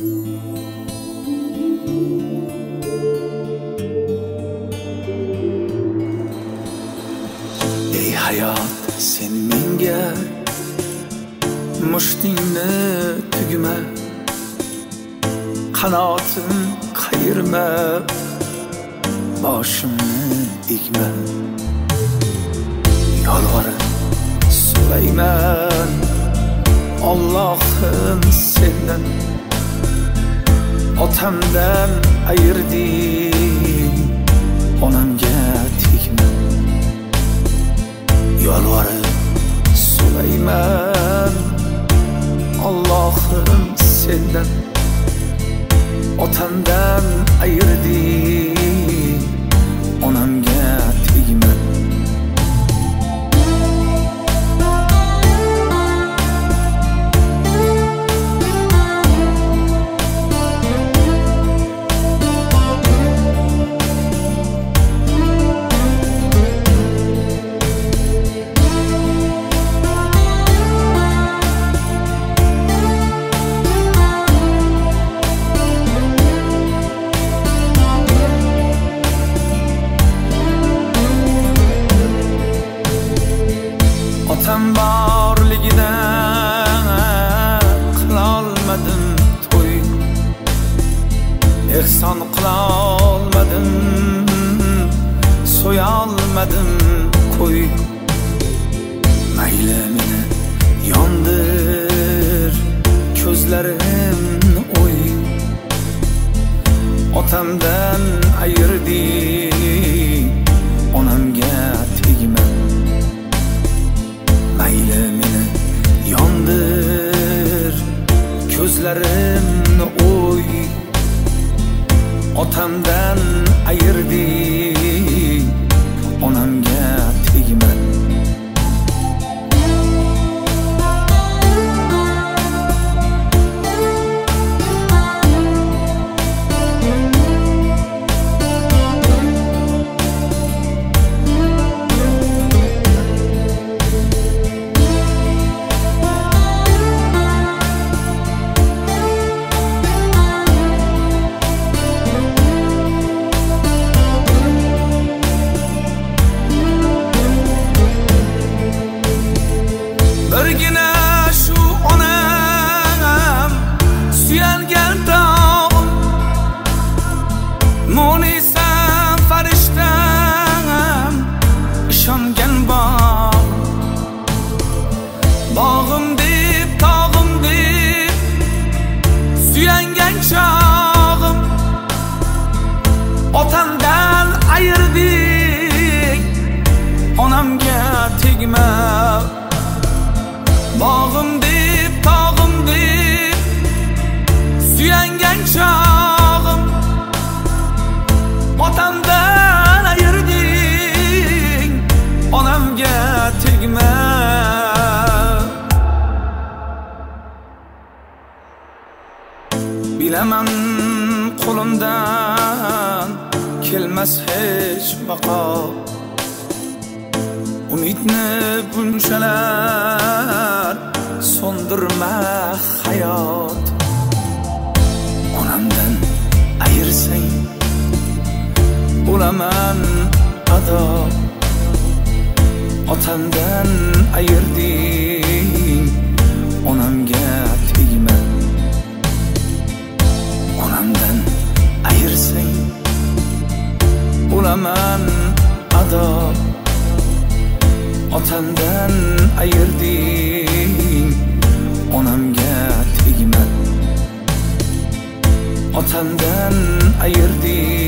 Ey hayot, sen menga mushtingni tugma, qanotim qayirma, boshimni egma. Yolg'irib so'rayman Allohim sendan, otamdan ayırding, onamga tegma. Yolg'irib so'rayman Allohim sendan, otamdan ayırding, onamga tegma. Otam borligidan qilolmadim to'y, ehson qilolmadim, so'yolmadim qo'y. Mayli meni yondir ko'zlarimni o'y, otamdan ayırding, onamga tegma. Mayli meni yondir ko'zlarimni o'y, otamdan ayırding, onamga tegma. Birgina shu onam suyangan tog'im, Mo'nisam farishtam ishongan bog'im. Bog'im deb, tog'im deb suyangan chog'im, otamdan ayırding, onamga tegma. Bog'im deb, tog'im deb suyangan chog'im, otamdan ayırding, onamga tegma. Bilaman qo'limdan kelmas hech baqo, umidni bunchalar so'ndirma hayot. Onamdan ayirsang bo'laman ado, otamdan ayırding, onamga tegma. Onamdan ayirsang bo'laman ado, otamdan ayırding, onamga tegma. Otamdan ayırding,